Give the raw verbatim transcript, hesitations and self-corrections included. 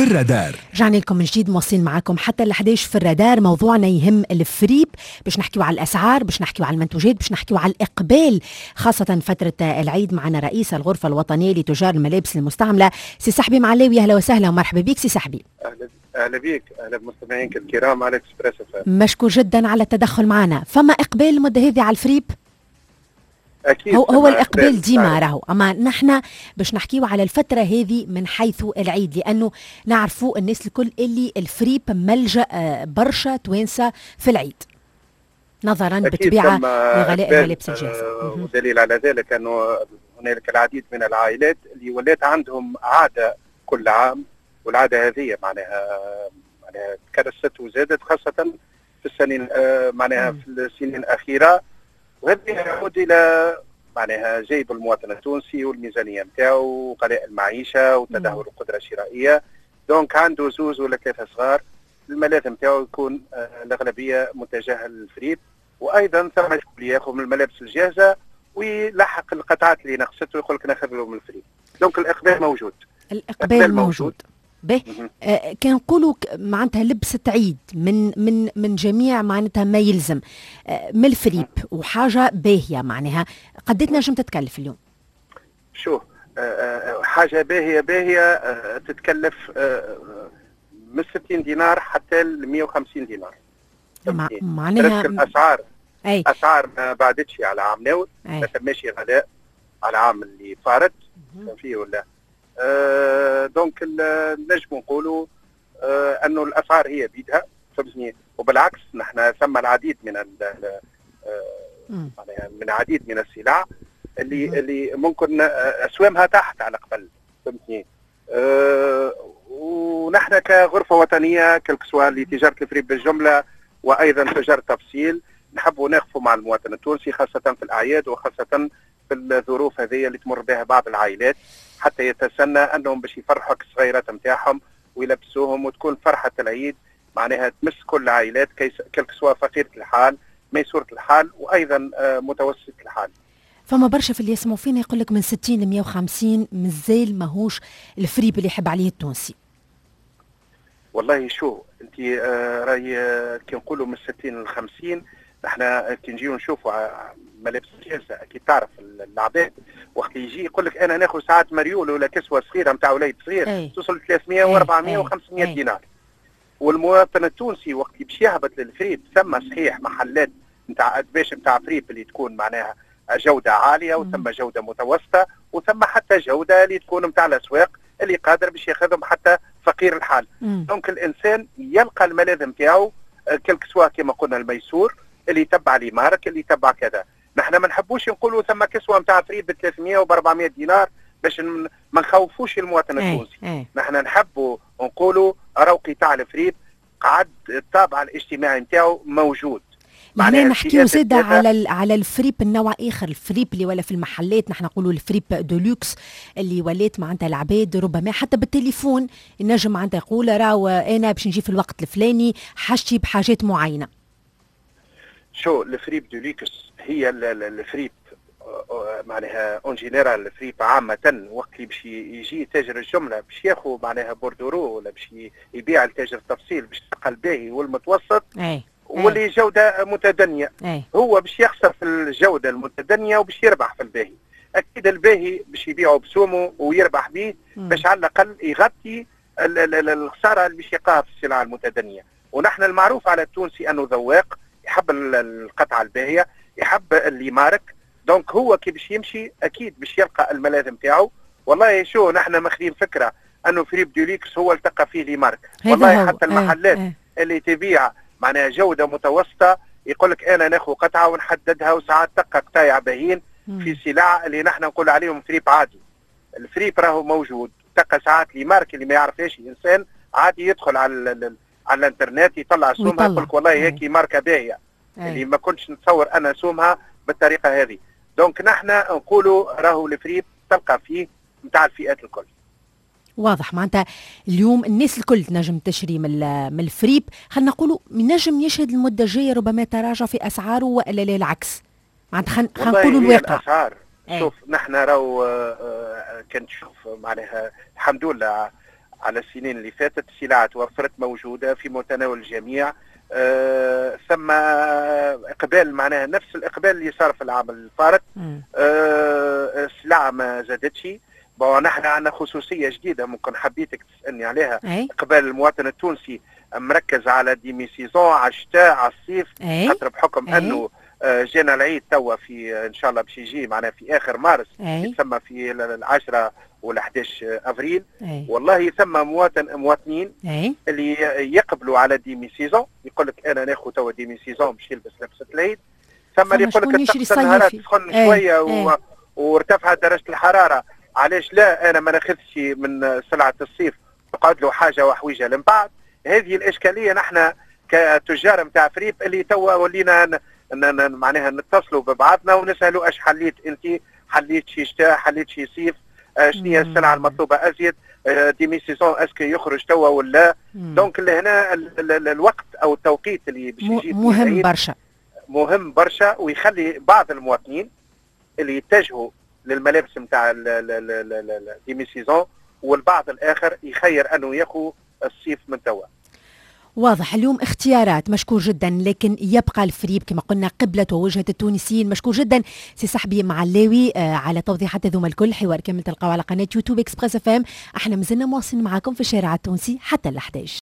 الرادار. رجعنا لكم من جديد، مواصلين معكم حتى ال إحدى عشر في الرادار. موضوعنا يهم الفريب، باش نحكيو على الأسعار، باش نحكيو على المنتوجات، باش نحكيو على الإقبال خاصة فترة العيد. معنا رئيس الغرفة الوطنية لتجار الملابس المستعملة سي سحبي معلاوي. أهلا وسهلا ومرحبا بك سي سحبي. أهلا أهلا بك، أهلا بمستمعينك الكرام على إكسبريس. مشكور جدا على التدخل معنا. فما إقبال المدة هذه على الفريب؟ أكيد هو, هو الإقبال ديما راهو، أما نحن باش نحكيو على الفترة هذه من حيث العيد، لأنه نعرفوا الناس الكل اللي الفريب ملجأ برشا توانسة في العيد نظرا بطبيعة لغلاء الملابس الجاهزة. ودليل على ذلك أنه هنالك العديد من العائلات اللي ولات عندهم عادة كل عام، والعادة هذه معناها معناها تكرست وزادت خاصة في السنين معناها في السنين الأخيرة، وهذا يعود الى معناها جيب المواطن التونسي والميزانيه نتاعو وغلاء المعيشه وتدهور القدره الشرائيه. دونك عنده زوز ولا ثلاثه صغار، الملاذ نتاعو يكون آه الاغلبيه متجهه للفريب، وايضا ثم شكون ياخذ من الملابس الجاهزه ويلحق القطعات اللي نقصت ويقول لك ناخذ له من الفريب. دونك الاقبال موجود. الاقبال موجود. به آه كان نقولوا معناتها لبسة عيد من من من جميع معناتها ما يلزم آه من الفريب وحاجة باهية، معناها قديت نجم تتكلف اليوم؟ شو آه حاجة باهية باهية آه تتكلف آه من ستين دينار حتى ل مئة وخمسين دينار. مع معناها الأسعار أي أسعار ما بعدتش على عام ناول، ما تمشي غلاء على عام اللي فارت فيه ولا آه دونك نجم نقولوا آه انه الاسعار هي بيدها فهمتني، وبالعكس نحن ثم العديد من آه من العديد من السلع اللي مم. اللي ممكن اسوامها تحت على قبل فهمتني. آه ونحن كغرفه وطنيه كالكسوا لتجاره الفريب بالجمله وايضا تجاره تفصيل نحبوا نقفوا مع المواطن التونسي خاصه في الاعياد وخاصه في الظروف هذه اللي تمر بها بعض العائلات، حتى يتسنى انهم باش يفرحوا الصغيرات نتاعهم ويلبسوهم وتكون فرحه العيد معناها تمس كل العائلات كالكسوا فقيره الحال ميسوره الحال وايضا متوسط الحال. فما برشا في اللي يسمعوا فينا يقول لك من ستين ل مئة وخمسين مازال ماهوش الفريب اللي يحب عليه التونسي. والله شو انت آه راي آه كي نقولوا من ستين ل خمسين، نحن كي نجيو نشوفوا ملابس جاهزه اكيد تعرف العباد وقت يجي يقول لك انا ناخذ ساعات مريول ولا كسوه صغيره نتاع وليد صغير أي. توصل ثلاثمئة وأربعمئة وخمسمئة دينار. والمواطن التونسي وقت باش يهبط للفريب ثم صحيح محلات نتاع ادباش نتاع فريب اللي تكون معناها جوده عاليه وثم جوده متوسطه وثم حتى جوده اللي تكون نتاع الاسواق اللي قادر باش ياخذهم حتى فقير الحال. دونك الانسان يلقى الملاذ نتاعو كالكسوه كما قلنا الميسور اللي يتبع لي مارك اللي يتبع كذا. نحن ما نحبوش نقولوا ثم كسوه نتاع فريب ب ثلاثمئة و أربعمئة دينار باش ما نخوفوش المواطن التونسي. نحن نحبوا نقولوا راهو قطاع الفريب قعد الطابع الاجتماعي نتاعو موجود. هنا نحكيو زاده على على الفريب النوع اخر، الفريب اللي ولا في المحلات نحن نقولوا الفريب دولوكس اللي ولات معناتها العباد ربما حتى بالتليفون النجم معناتها يقول راهو انا باش نجي في الوقت الفلاني حاجتي بحاجات معينه. شو الفريب دولوكس هي الفريب معناها اون جينيرال الفريب عامه وقت اللي باش يجي تاجر الجمله باش ياخذ معناها بوردورو ولا باش يبيع لتاجر التفصيل باش تلقى الباهي والمتوسط أي. واللي أي. جوده متدنيه. أي. هو باش يخسر في الجوده المتدنيه وباش يربح في الباهي. اكيد الباهي باش يبيعه بسومه ويربح به باش على الاقل يغطي الخساره اللي باش يلقاها في السلع المتدنيه. ونحن المعروف على التونسي انه ذواق يحب القطعه الباهيه يحب اللي مارك. دونك هو كي باش يمشي اكيد باش يلقى الملاذ نتاعو. والله شو نحن ماخذين فكره انه فريب دوليكس هو التقى فيه لي مارك. والله حتى المحلات ايه ايه. اللي تبيع معناها جوده متوسطه يقول لك انا ناخذ قطعه ونحددها وساعات تلقى قطايع باهين في سلع اللي نحن نقول عليهم فريب عادي. الفريب راهو موجود، تلقى ساعات لي مارك اللي ما يعرفهاش الانسان عادي يدخل على على الانترنت يطلع سومها يقول لك والله هيك ماركه باهيه اللي ما كنتش نتصور انا سومها بالطريقه هذه. دونك نحن نقولوا راهو الفريب تلقى فيه نتاع الفئات الكل. واضح معناتها اليوم الناس الكل تنجم تشري من من الفريب، خلينا نقولوا نجم يشهد المده الجايه ربما تراجع في اسعاره ولا لا العكس. معناتها خلينا نقولوا الواقع. الاسعار شوف نحن راهو كنت تشوف معناها الحمد لله على السنين اللي فاتت. السلع توفرت موجودة في متناول الجميع. آه ثم إقبال معناها نفس الإقبال اللي صار في العام الفارط. آه السلع ما زادتش. نحن عندنا خصوصية جديدة ممكن حبيتك تسألني عليها. أي. إقبال المواطن التونسي مركز على ديمي سيزون، على الشتاء، على الصيف، خاطر بحكم أي. أنه جينا العيد توا في ان شاء الله باش يجي معناها في اخر مارس، يتسمى في العشرة والحداش افريل. أي. والله ثم مواطن مواطنين أي. اللي يقبلوا على ديمي سيزون، يقول لك انا ناخذ توا ديمي سيزون باش يلبس لبسه العيد. ثم اللي يقول لك الطقس النهارات سخن شويه و... وارتفعت درجه الحراره، علاش لا انا ما ناخذش من سلعه الصيف تقعد له حاجه وحويجه من بعد. هذه الاشكاليه نحن كتجار نتاع فريب اللي توا ولينا معناها نتصلوا ببعضنا ونسالوا اش حليت انت، حليت شي شتاء، حليت شي صيف، شنو هي السلعه المطلوبه ازيد، ديمي سيزون اسكو يخرج توا ولا. دونك هنا ال ال ال الوقت او التوقيت اللي باش يجي مهم برشا، مهم برشا، ويخلي بعض المواطنين اللي يتجهوا للملابس نتاع ديمي سيزون، والبعض الاخر يخير انه ياخذ الصيف من توا. واضح اليوم اختيارات، مشكور جدا، لكن يبقى الفريب كما قلنا قبلة ووجهة التونسيين. مشكور جدا سي صاحبي معلاوي آه على توضيحات هذوما الكل. حوار كامل تلقاو على قناة يوتيوب اكسبريس اف ام. احنا مازلنا مواصلين معاكم في الشارع التونسي حتى الحداش.